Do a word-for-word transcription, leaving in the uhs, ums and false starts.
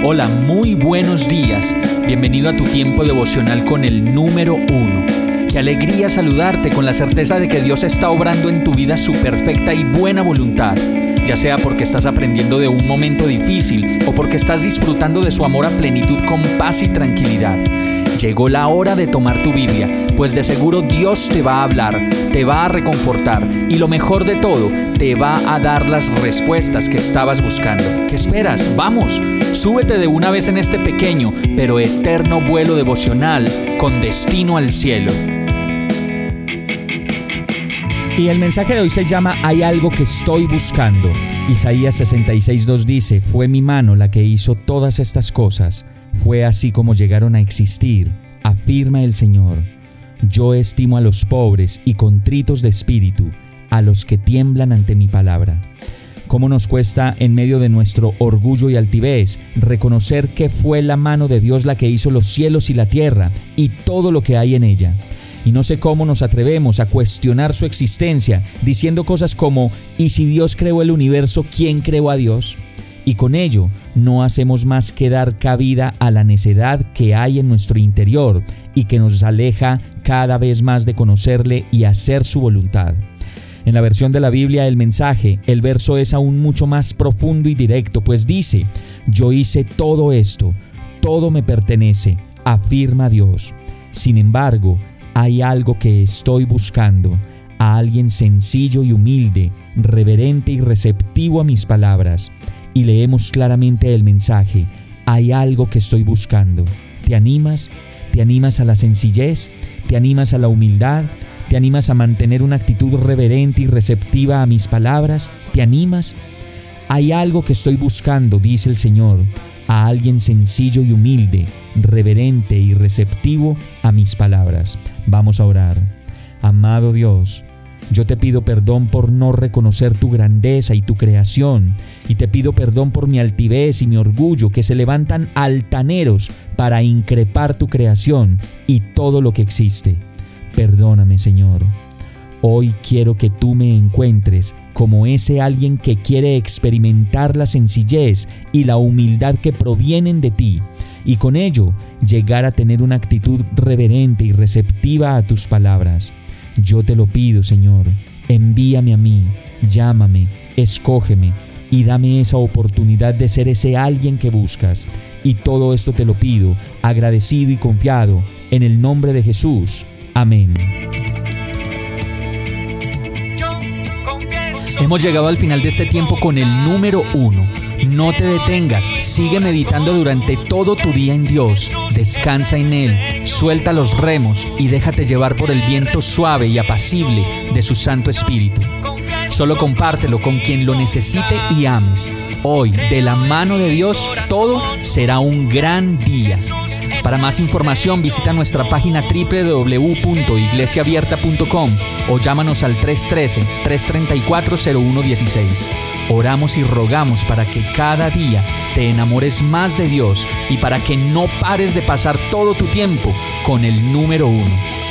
Hola, muy buenos días. Bienvenido a tu tiempo devocional con el número uno. Qué alegría saludarte con la certeza de que Dios está obrando en tu vida su perfecta y buena voluntad, ya sea porque estás aprendiendo de un momento difícil o porque estás disfrutando de su amor a plenitud con paz y tranquilidad. Llegó la hora de tomar tu Biblia, pues de seguro Dios te va a hablar, te va a reconfortar y lo mejor de todo, te va a dar las respuestas que estabas buscando. ¿Qué esperas? ¡Vamos! Súbete de una vez en este pequeño pero eterno vuelo devocional con destino al cielo. Y el mensaje de hoy se llama Hay algo que estoy buscando. Isaías sesenta y seis dos dice: Fue mi mano la que hizo todas estas cosas. Fue así como llegaron a existir, afirma el Señor. Yo estimo a los pobres y contritos de espíritu, a los que tiemblan ante mi palabra. ¿Cómo nos cuesta, en medio de nuestro orgullo y altivez, reconocer que fue la mano de Dios la que hizo los cielos y la tierra y todo lo que hay en ella? Y no sé cómo nos atrevemos a cuestionar su existencia, diciendo cosas como: ¿y si Dios creó el universo, quién creó a Dios? Y con ello no hacemos más que dar cabida a la necedad que hay en nuestro interior y que nos aleja cada vez más de conocerle y hacer su voluntad. En la versión de la Biblia El Mensaje, el verso es aún mucho más profundo y directo, pues dice: Yo hice todo esto, todo me pertenece, afirma Dios. Sin embargo, hay algo que estoy buscando, a alguien sencillo y humilde, reverente y receptivo a mis palabras. Y leemos claramente el mensaje: hay algo que estoy buscando. ¿Te animas? ¿Te animas a la sencillez? ¿Te animas a la humildad? ¿Te animas a mantener una actitud reverente y receptiva a mis palabras? ¿Te animas? Hay algo que estoy buscando, dice el Señor, a alguien sencillo y humilde, reverente y receptivo a mis palabras. Vamos a orar. Amado Dios, yo te pido perdón por no reconocer tu grandeza y tu creación, y te pido perdón por mi altivez y mi orgullo, que se levantan altaneros para increpar tu creación y todo lo que existe. Perdóname, Señor. Hoy quiero que tú me encuentres como ese alguien que quiere experimentar la sencillez y la humildad que provienen de ti, y con ello llegar a tener una actitud reverente y receptiva a tus palabras. Yo te lo pido, Señor, envíame a mí, llámame, escógeme y dame esa oportunidad de ser ese alguien que buscas. Y todo esto te lo pido, agradecido y confiado, en el nombre de Jesús. Amén. Hemos llegado al final de este tiempo con el número uno. No te detengas, sigue meditando durante todo tu día en Dios. Descansa en Él, suelta los remos y déjate llevar por el viento suave y apacible de su Santo Espíritu. Solo compártelo con quien lo necesite y ames. Hoy, de la mano de Dios, todo será un gran día. Para más información, visita nuestra página doble u doble u doble u punto iglesia abierta punto com o llámanos al tres uno tres, tres tres cuatro, cero uno uno seis. Oramos y rogamos para que cada día te enamores más de Dios y para que no pares de pasar todo tu tiempo con el número uno.